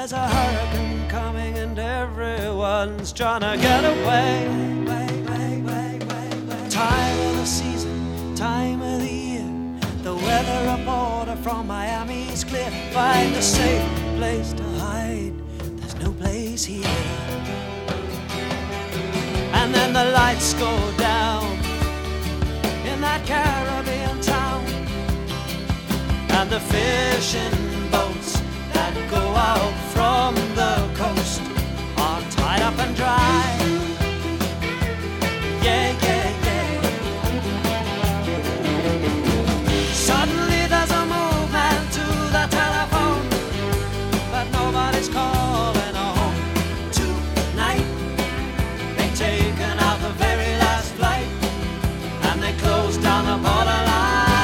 there's a hurricane coming and everyone's trying to get away. Time of the season, time of the year, the weather reporter from Miami's clear. Find a safe place to hide, there's no place here. And then the lights go down in that Caribbean town, and the fishing boats that go out from the coast are tied up and dry. Yeah, yeah, yeah. Suddenly there's a movement to the telephone, but nobody's calling home. Tonight they've taken out the very last flight, and they close down the borderline.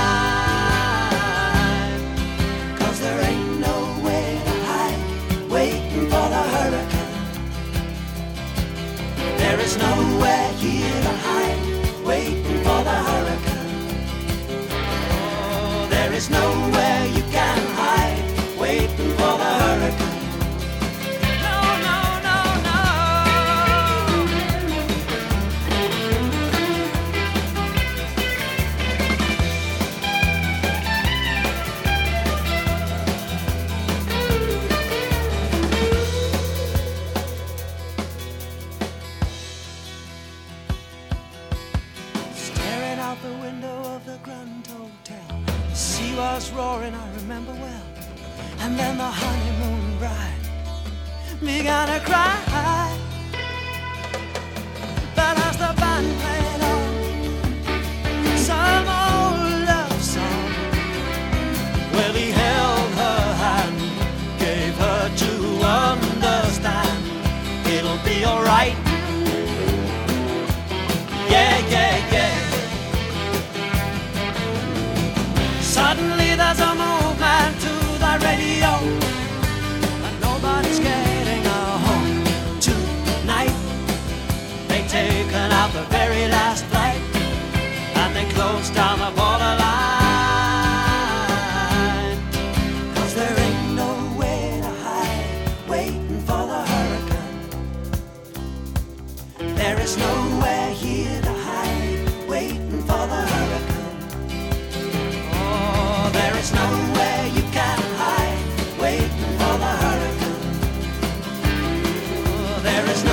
There is nowhere here to hide, waiting for the hurricane. Oh, there is nowhere you can hide, waiting for the hurricane. No, no, no, no. Out the window of the Grand Hotel, the sea was roaring, I remember well. And then the honeymoon bride began to cry. But as the band played on some old love song, well, he held her hand, gave her to understand it'll be alright. Yeah, yeah, yeah. Suddenly there's a movement to the radio, and nobody's getting home. Tonight they've taken out the very last flight, and they close down the borderline. 'Cause there ain't nowhere to hide, waiting for the hurricane. There is nowhere here to hide, waiting for the hurricane. There is nowhere you can hide, waiting for the hurricane. Oh, there is